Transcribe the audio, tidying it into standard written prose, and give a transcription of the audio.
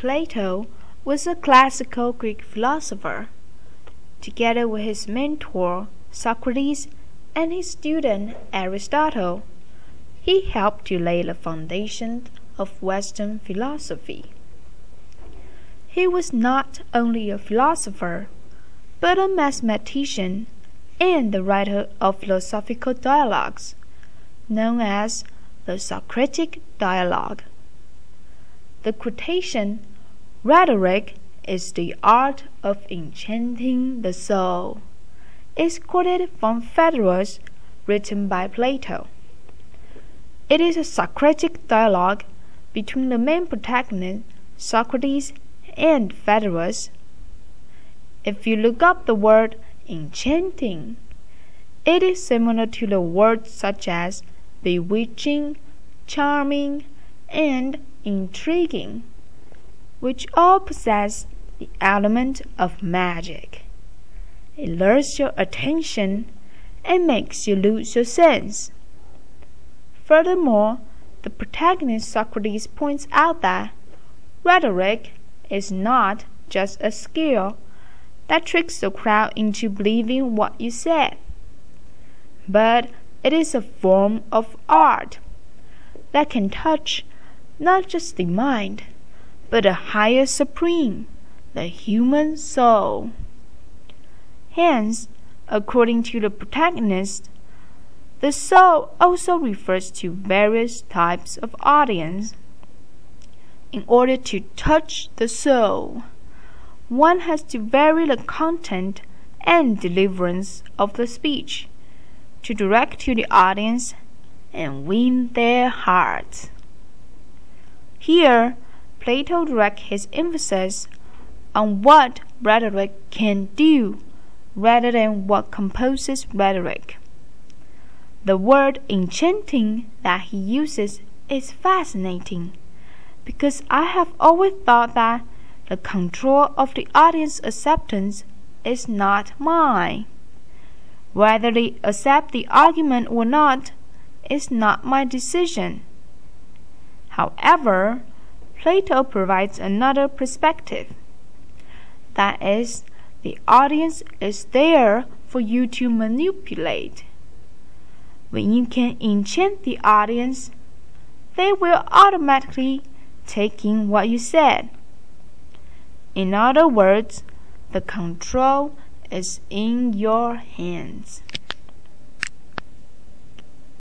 Plato was a classical Greek philosopher. Together with his mentor Socrates and his student Aristotle, he helped to lay the foundation of Western philosophy. He was not only a philosopher, but a mathematician and the writer of philosophical dialogues, known as the Socratic Dialogue. The quotation, "Rhetoric is the art of enchanting the soul," is quoted from Phaedrus, written by Plato. It is a Socratic dialogue between the main protagonist, Socrates, and Phaedrus. If you look up the word enchanting, it is similar to the words such as bewitching, charming, and intriguing, which all possess the element of magic. It lures your attention and makes you lose your sense. Furthermore, the protagonist Socrates points out that rhetoric is not just a skill that tricks the crowd into believing what you said, but it is a form of art that can touch not just the mind, but the higher supreme, the human soul. Hence, according to the protagonist, the soul also refers to various types of audience. In order to touch the soul, one has to vary the content and deliverance of the speech to direct to the audience and win their hearts. Here, Plato directs his emphasis on what rhetoric can do rather than what composes rhetoric. The word enchanting that he uses is fascinating because I have always thought that the control of the audience acceptance is not mine. Whether they accept the argument or not is not my decision. However, Plato provides another perspective. That is, the audience is there for you to manipulate. When you can enchant the audience, they will automatically take in what you said. In other words, the control is in your hands.